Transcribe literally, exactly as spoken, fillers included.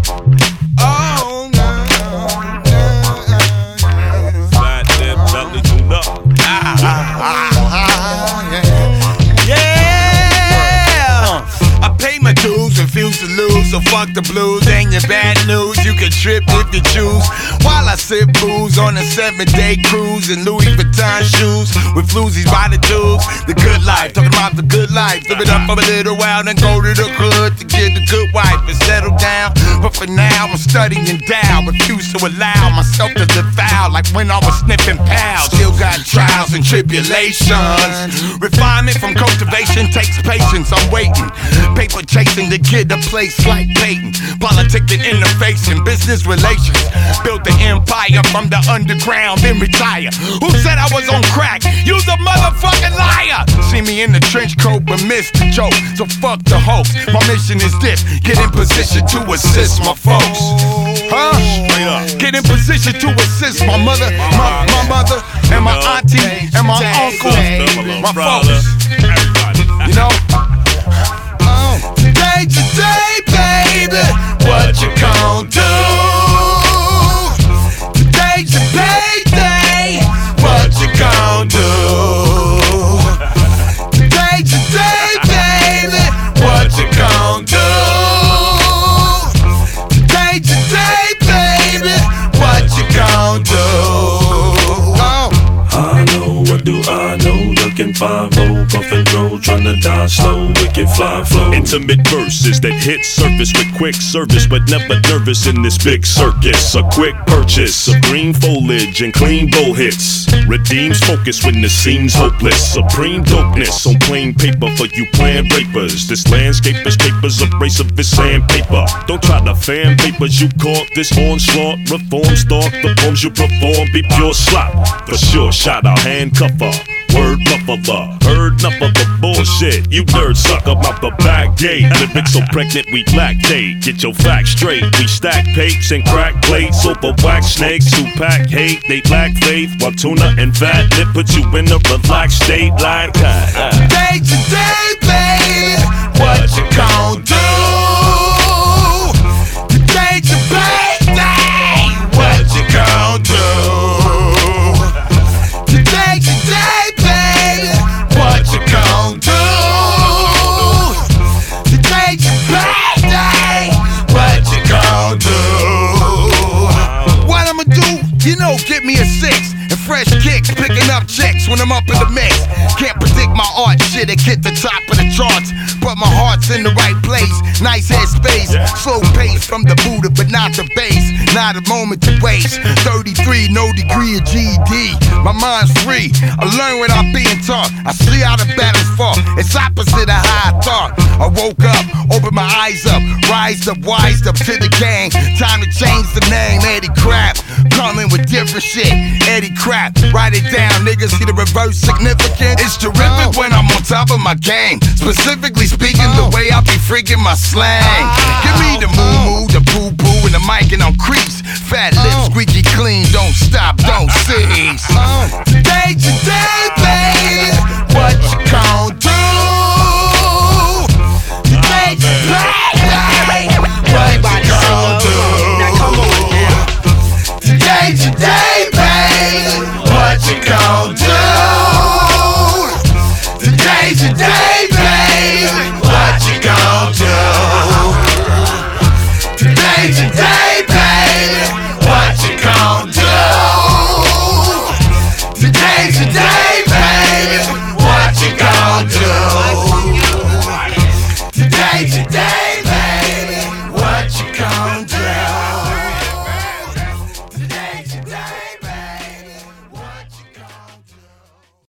Oh, no, no, no. Flat lip, belly tuned up. Ah, ah, ah, yeah. Yeah. I pay my dues, refuse to lose, so fuck the blues. Ain't your bad news, you can trip if you choose. While I sip booze on a seven-day cruise in Louis Vuitton shoes with floozies by the tubes. The good life, talking about the good life. Live it up for a little while, then go to the hood to get the good wife and settle down. But for now, I'm studying down, refuse to allow myself to defile like when I was sniffing pals. Still got trials and tribulations. Refinement from cultivation takes patience. I'm waiting, paper chasing to get a place like Peyton. Politics and interfacing, business relations. Built the empire from the underground, then retire. Who said I was on crack? You's a motherfucking liar. See me in the trench coat but missed the joke, so fuck the hoax. My mission is this: get in position to assist my folks. Huh? Get in position to assist my mother, my, my mother, and my auntie, and my uncle, my folks. You know? Today, today, baby, what you gon' do? Today's your payday, what you gon' do? Today, today, baby, what you gon' do? Today, today, baby, what you gon' do? Oh. I know, what do I know? Looking five oh, puffin' throw, tryna die slow, wicked fly flow. Intimate verses that hit surface with quick service, but never nervous in this big circus. A quick purchase of green foliage and clean bow hits. Redeems focus when the scene's hopeless. Supreme dopeness on plain paper for you plan rapers. This landscape is paper's abrasive as sandpaper. Don't try to fan papers, you caught this onslaught. Reform start, the poems you perform be pure slop. For sure, shot a handcuffer. Word buffalo, heard enough of the bullshit. You nerd sucker out the back gate. Lyrics so pregnant we lactate. Get your facts straight. We stack papes and crack plates over wax snakes who pack hate. They lack faith while tuna and fat lip put you in a relaxed state like that. Today, today, baby, what you gon' do? Today's your birthday, what you gon' do? Today, today, baby, what you gon' do? Today's your birthday, what you gon' do? What I'ma do? You know, get me a six and fresh kicks, picking up chicks when I'm up in the mix. Can't predict my art shit, it hit the top of the charts, but my heart's in the right place. Nice head space, slow pace from the Buddha, but not the bass. Not a moment to waste. thirty-three, no degree of G E D. My mind's free. I learn what I'm being taught. I see how the battles fall. It's opposite of how I thought. I woke up, opened my eyes up, rised up, wised up to the game. Time to change the name. Eddie Crap, coming with different shit. Eddie Crap, write it down, niggas. See the reverse significance. It's terrific when I'm on top of my game. Specifically speaking, the way I be freaking my slang. Give me the moo moo, the poo poo, and the mic, and I'm creeps. Fat lips, squeaky clean, don't stop, don't cease. Today, today, baby, what you gon' do? Today, today, what you gon' do? Now come on now. Today, today, baby, what you gon' do? Today, today, baby, what you gon' do? Today, today.